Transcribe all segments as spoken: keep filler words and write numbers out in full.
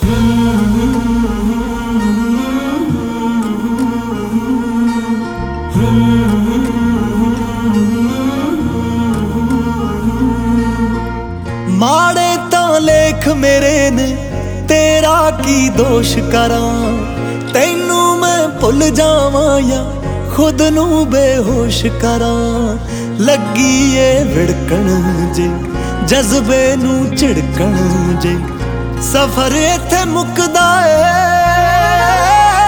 माड़े तां लेख मेरे ने तेरा की दोष करां, तैनू मैं भुल जावां या खुद नू बेहोश करां। लगी ए विड़कण जे जज्बे नू झिड़कण जे, सफर इत्थे मुकदा ए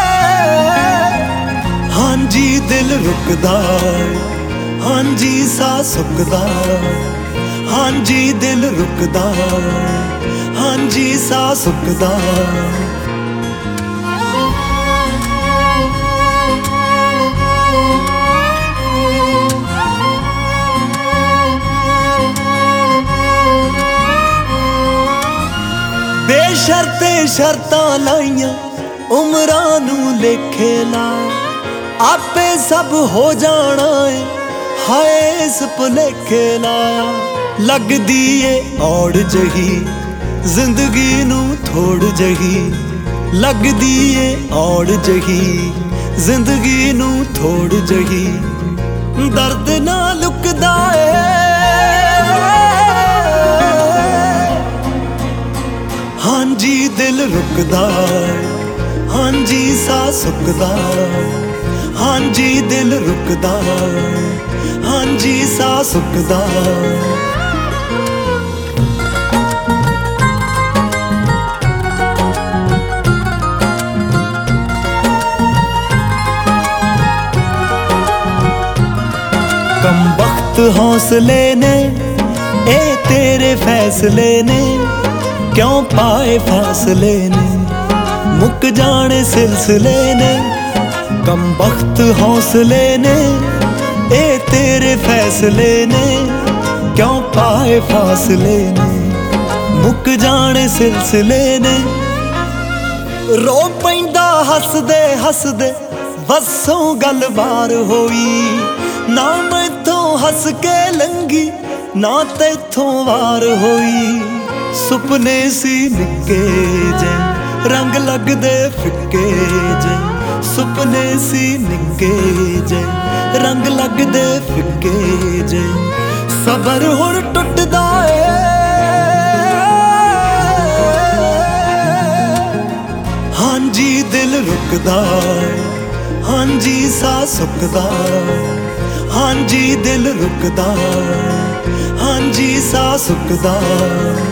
हां जी दिल रुकदा है, हां जी सा सुकदा, हां जी दिल रुकदा, हां जी सा सुकदा। बेशर्ते शर्तां लाइयां उमरां नू लेखे ला, आपे सब हो जाना है हाय इस भुलेखे लाया। लगदी ए औड़ जही जिंदगी नू थोड़ जही, लगदी ए औड़ जही जिंदगी नू थोड़ जही। दर्द ना लुकदा ए हां जी दिल रुकदा, हां जी सा सुकदा, हां जी दिल रुकदा, हां जी सा सुकदा। कम वक्त हौसले ने ए तेरे फैसले ने, क्यों पाए फासले ने मुक जाने सिलसिले ने। कम वक्त हौसले ने ए तेरे फैसले ने, क्यों पाए फासले ने मुक जाने सिलसिले ने। रो पैंदा हसदे हसदे बसों गल बार होई, ना मैथों हस के लंघी ना तैथों वार होई। सुपने सी निक्के जे रंग लगदे फिक्के जे, सुपने सी निक्के जे रंग लगदे फिक्के जे। सबर हुण टुटदा ए हां जी दिल रुकदा, हां जी सा सुकदा, हां जी दिल रुकदा, हां जी सा सुकदा।